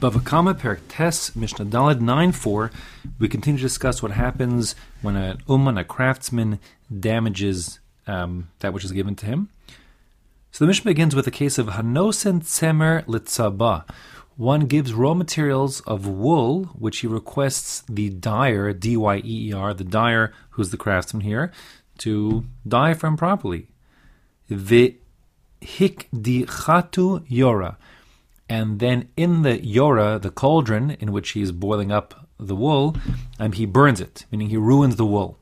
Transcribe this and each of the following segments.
Bava Kama Perek Tes Mishnah Daled 9:4. We continue to discuss what happens when an uman, a craftsman, damages that which is given to him. So the Mishnah begins with a case of Hanosen Tzemer Litzaba. One gives raw materials of wool, which he requests the dyer, D-Y-E-E-R, the dyer, who's the craftsman here, to dye for him properly. V'hik di chatu yora. And then in the yora, the cauldron in which he is boiling up the wool, he burns it, meaning he ruins the wool.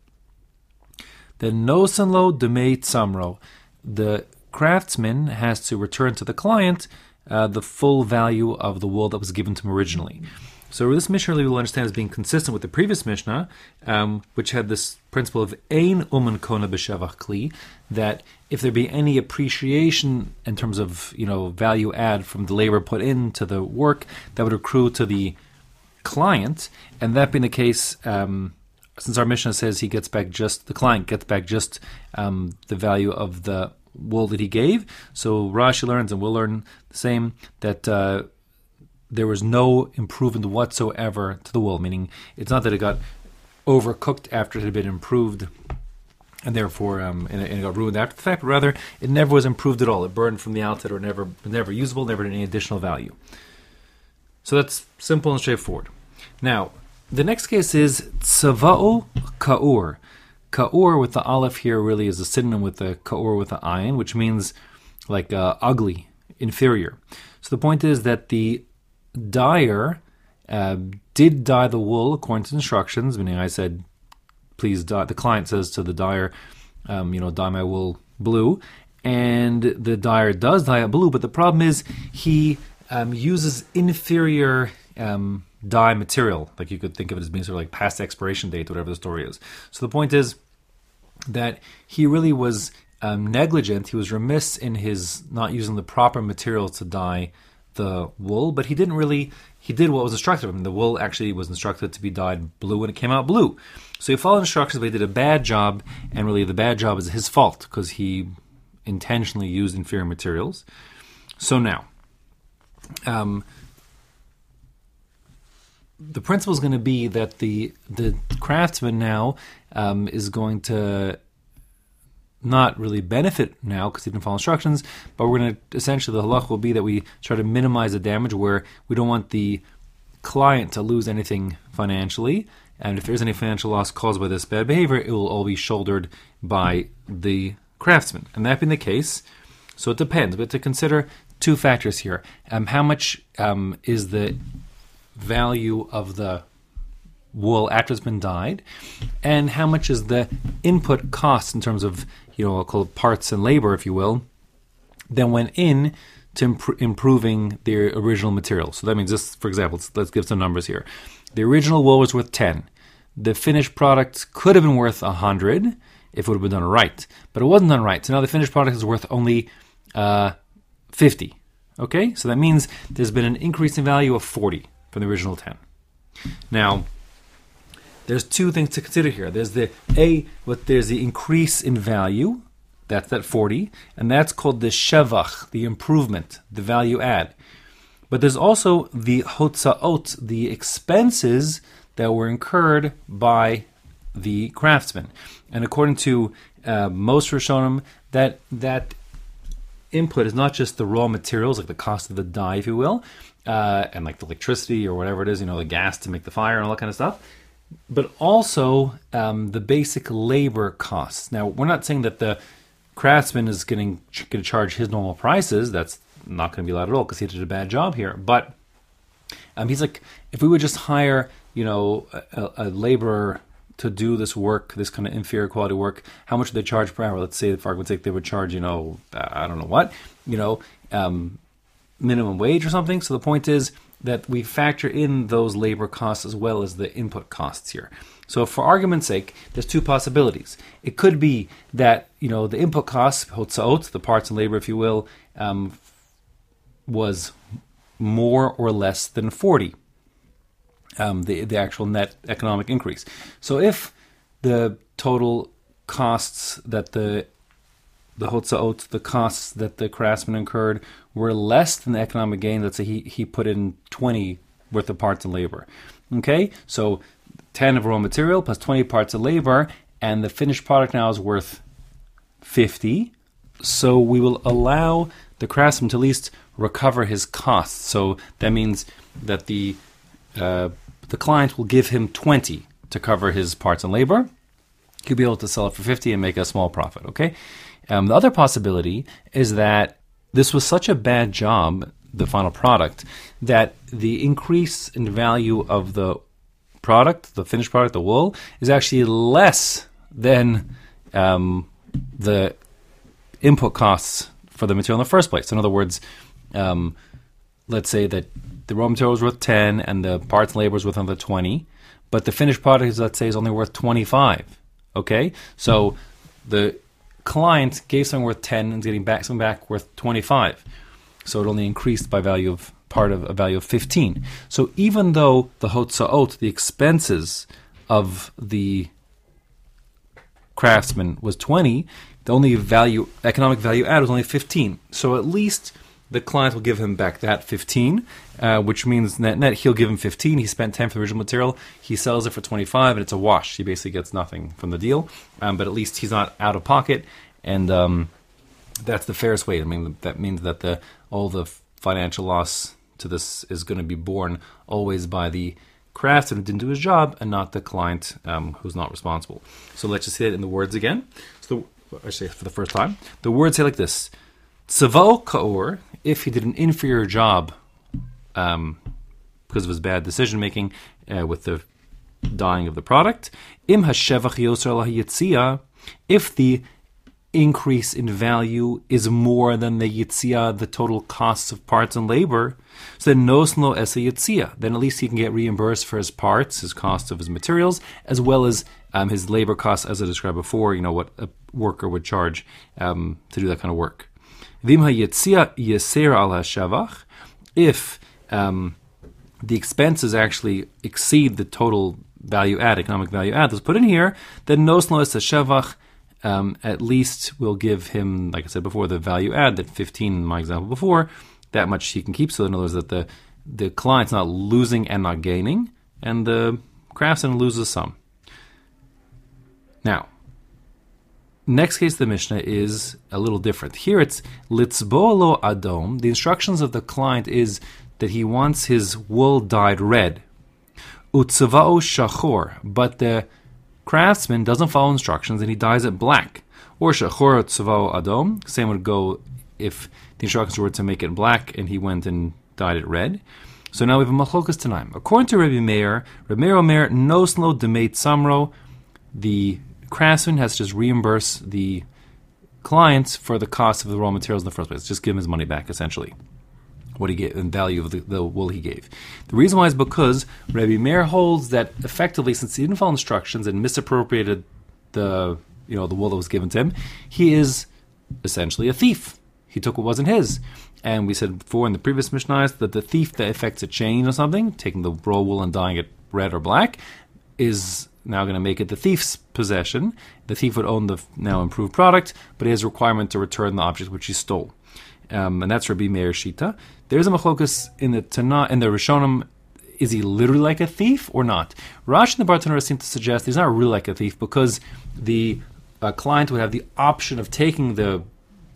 Then nosenlo demei tzamro. The craftsman has to return to the client the full value of the wool that was given to him originally. So this Mishnah we will understand as being consistent with the previous Mishnah, which had this principle of ein uman kona b'shevach kli, that if there be any appreciation in terms of value add from the labor put into the work, that would accrue to the client. And that being the case, since our Mishnah says the client gets back just the value of the wool that he gave. So Rashi learns, and we'll learn the same, that there was no improvement whatsoever to the wool, meaning it's not that it got overcooked after it had been improved and therefore and it got ruined after the fact, but rather it never was improved at all. It burned from the outset, or never usable, never had any additional value. So that's simple and straightforward. Now, the next case is Tzava'u Ka'ur. Ka'ur with the aleph here really is a synonym with the Ka'ur with the ayin, which means like ugly, inferior. So the point is that the dyer did dye the wool according to instructions, meaning I said, please dye. The client says to the dyer, dye my wool blue, and the dyer does dye it blue, but the problem is he uses inferior dye material, like you could think of it as being sort of like past expiration date, whatever the story is. So the point is that he really was negligent. He was remiss in his not using the proper material to dye the wool, but he did what was instructed of him. The wool actually was instructed to be dyed blue, and it came out blue. So he followed instructions, but he did a bad job, and really the bad job is his fault because he intentionally used inferior materials. So now, the principle is going to be that the craftsman now is going to not really benefit now because he didn't follow instructions, but we're going to, essentially the halach will be that we try to minimize the damage where we don't want the client to lose anything financially, and if there's any financial loss caused by this bad behavior, it will all be shouldered by the craftsman. And that being the case, so it depends, but to consider two factors here. How much is the value of the wool after it's been dyed, and how much is the input cost in terms of I'll call it parts and labor, if you will, that went in to improving the original material. So that means, just for example, let's give some numbers here. The original wool was worth 10. The finished product could have been worth 100 if it would have been done right, but it wasn't done right. So now the finished product is worth only 50. Okay, so that means there's been an increase in value of 40 from the original 10. Now, there's two things to consider here. There's the increase in value, that's that 40, and that's called the shevach, the improvement, the value add. But there's also the hotzaot, the expenses that were incurred by the craftsman. And according to most Rishonim, that input is not just the raw materials, like the cost of the dye, if you will, and like the electricity or whatever it is, the gas to make the fire and all that kind of stuff, but also the basic labor costs. Now, we're not saying that the craftsman is going to charge his normal prices. That's not going to be allowed at all because he did a bad job here. But he's like, if we would just hire, a laborer to do this work, this kind of inferior quality work, how much would they charge per hour? Let's say, for argument's sake, they would charge, I don't know what, minimum wage or something. So the point is that we factor in those labor costs as well as the input costs here. So for argument's sake, there's two possibilities. It could be that, the input costs, hotzaot, the parts and labor, if you will, was more or less than 40, the actual net economic increase. So if the total costs that the hotzaot, the costs that the craftsman incurred, were less than the economic gain, let's say he put in 20 worth of parts and labor. Okay, so 10 of raw material plus 20 parts of labor, and the finished product now is worth 50. So we will allow the craftsman to at least recover his costs. So that means that the client will give him 20 to cover his parts and labor. He'll be able to sell it for 50 and make a small profit. Okay. The other possibility is that this was such a bad job, the final product, that the increase in value of the product, the finished product, the wool, is actually less than the input costs for the material in the first place. In other words, let's say that the raw material is worth 10 and the parts and labor is worth another 20, but the finished product, let's say, is only worth 25. Okay? So the client gave something worth 10 and is getting back something back worth 25. So it only increased by value of part of a value of 15. So even though the hotzaot, the expenses of the craftsman, was 20, the only economic value add was only 15. So at least the client will give him back that 15, which means net he'll give him 15. He spent 10 for the original material. He sells it for 25, and it's a wash. He basically gets nothing from the deal, but at least he's not out of pocket, and that's the fairest way. I mean, that means that all the financial loss to this is going to be borne always by the craftsman who didn't do his job, and not the client who's not responsible. So let's just say it in the words again. So I say for the first time, the words say like this: Tzavo ka'or, if he did an inferior job because of his bad decision making with the dyeing of the product. Im hashevach yoser lahiyitzia, if the increase in value is more than the yitzia, the total costs of parts and labor, so then nosno es yitzia, then at least he can get reimbursed for his parts, his cost of his materials, as well as his labor costs, as I described before, what a worker would charge to do that kind of work. Vim hayitzia yeser al hashavach, if the expenses actually exceed the total value add, economic value add that's put in here, then nosno es hashavach, at least we'll give him, like I said before, the value add, that 15 in my example before, that much he can keep. So in other words, that the client's not losing and not gaining, and the craftsman loses some. Now, next case of the Mishnah is a little different. Here it's litzbo lo adom. The instructions of the client is that he wants his wool dyed red. Utzavao shachor, but the craftsman doesn't follow instructions and he dyes it black. Or shachor tzavao adom. Same would go if the instructions were to make it black and he went and dyed it red. So now we have a machlokas tanaim. According to Rabbi Meir Omer noslo demeit samro, the craftsman has to just reimburse the clients for the cost of the raw materials in the first place. Just give him his money back, essentially, what he gave in value of the wool he gave. The reason why is because Rabbi Meir holds that effectively, since he didn't follow instructions and misappropriated the wool that was given to him, he is essentially a thief. He took what wasn't his. And we said before in the previous Mishnahs that the thief that effects a chain or something, taking the raw wool and dyeing it red or black, is now going to make it the thief's possession. The thief would own the now improved product, but he has a requirement to return the object which he stole. And that's Rabbi Meir Shita. There's a machlokus in the Tanakh, in the Rishonim. Is he literally like a thief or not? Rashi and the Bartanura seem to suggest he's not really like a thief, because the client would have the option of taking the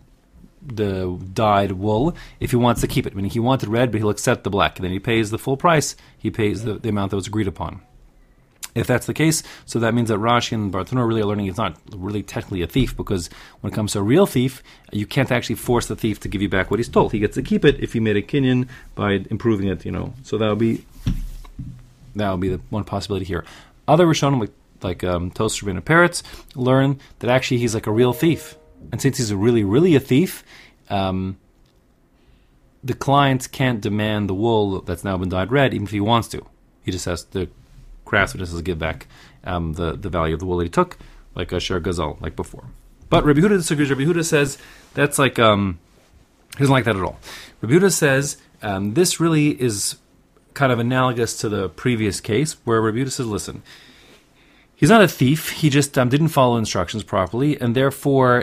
dyed wool if he wants to keep it. Meaning he wanted red, but he'll accept the black, and then he pays the full price. He pays the amount that was agreed upon. If that's the case, so that means that Rashi and Bartanura really are learning he's not really technically a thief, because when it comes to a real thief, you can't actually force the thief to give you back what he stole. He gets to keep it if he made a kinyan by improving it, So that would be the one possibility here. Other Rishonim, like Tosfos Rabbeinu Peretz, learn that actually he's like a real thief. And since he's really a thief, the client can't demand the wool that's now been dyed red, even if he wants to. He just has to. Craftsman has to give back the value of the wool that he took, like a Sher Gazal, like before. But Rabbi Yehuda disagrees. Rabbi Yehuda says that's like he doesn't like that at all. Rabbi Yehuda says this really is kind of analogous to the previous case, where Rabbi Yehuda says, listen, he's not a thief. He just didn't follow instructions properly, and therefore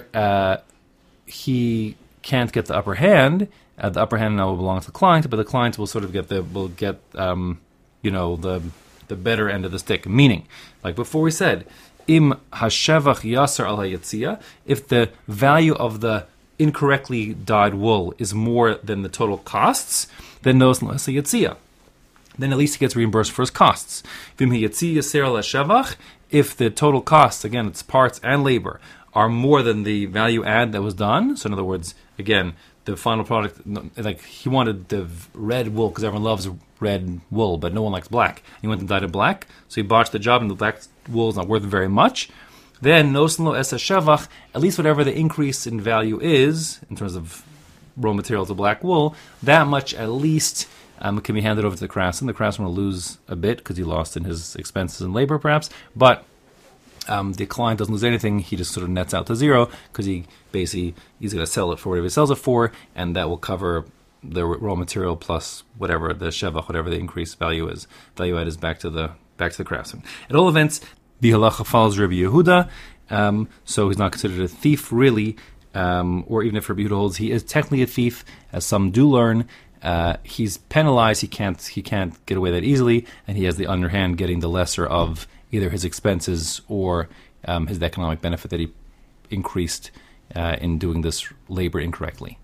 he can't get the upper hand. The upper hand now will belong to the client, but the client will sort of get the better end of the stick. Meaning, like before we said, im hashevach yasser al hayetzia, if the value of the incorrectly dyed wool is more than the total costs, then no less hayetzia. Then at least he gets reimbursed for his costs. Vim hayetzia yaser al hashevach, if the total costs, again, it's parts and labor, are more than the value add that was done. So in other words, again, the final product, like he wanted the red wool because everyone loves red wool, but no one likes black. He went and dyed it black, so he botched the job, and the black wool is not worth very much. Then nosen lo esa shevach, at least whatever the increase in value is in terms of raw materials of black wool, that much at least can be handed over to the craftsman. The craftsman will lose a bit because he lost in his expenses and labor, perhaps, but the client doesn't lose anything. He just sort of nets out to zero because he's going to sell it for whatever he sells it for, and that will cover the raw material plus whatever the shevach, whatever the increased value is. Value add is back to the craftsman. At all events, the halacha follows Rabbi Yehuda, so he's not considered a thief really, or even if Rabbi Yehuda holds he is technically a thief, as some do learn. He's penalized. He can't get away that easily, and he has the underhand, getting the lesser of either his expenses or his economic benefit that he increased in doing this labor incorrectly.